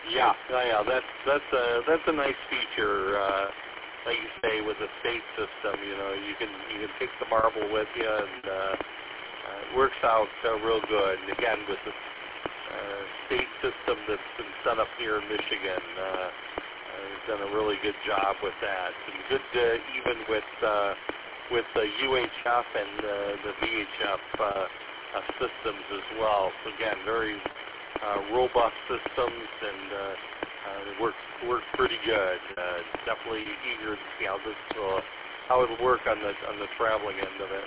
Yeah. That's a nice feature. Like you say, with the state system, you can take the marble with you, and it works out real good. And again, with the state system that's been set up here in Michigan, has done a really good job with that, and good even with the UHF and the VHF systems as well. So again, very robust systems, and it works pretty good. Definitely eager to see how it'll work on the traveling end of it.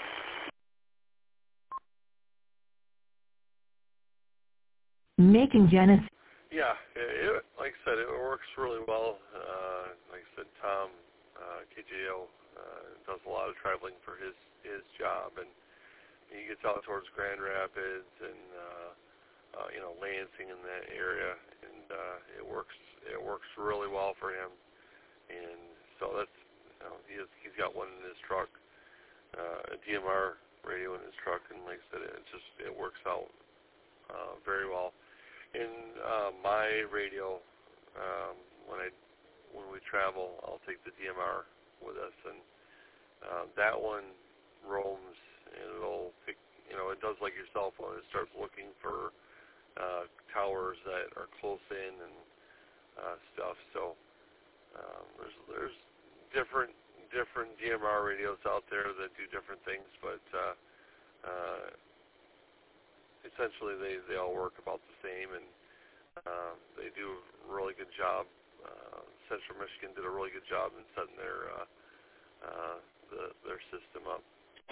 Making Genesis. Yeah, like I said, it works really well. Like I said, Tom KJO does a lot of traveling for his job, and he gets out towards Grand Rapids and Lansing in that area, and it works really well for him. And so that's he's got one in his truck, a DMR radio in his truck, and like I said, it works out very well. In my radio, when we travel, I'll take the DMR with us, and that one roams, and it'll pick, it does like your cell phone. It starts looking for towers that are close in and stuff. So there's different DMR radios out there that do different things, but essentially they all work about the same, and they do a really good job. Central Michigan did a really good job in setting their system up.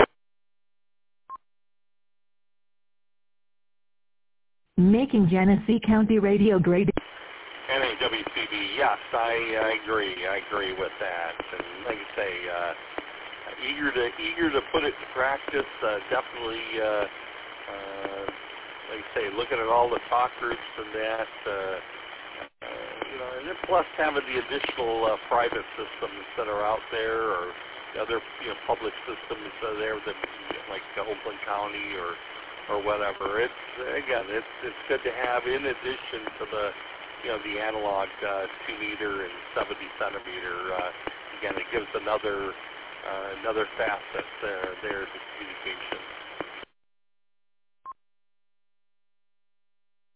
Making Genesee County radio great. NAWCB, yes, I agree with that. And like I say, eager to put it to practice. Definitely, like I say, looking at all the talk groups and that, and then plus having the additional private systems that are out there, or the other public systems that are there, that like Oakland County or whatever. It's good to have, in addition to the analog 2-meter and 70 centimeter. Again, it gives another facet there to communication.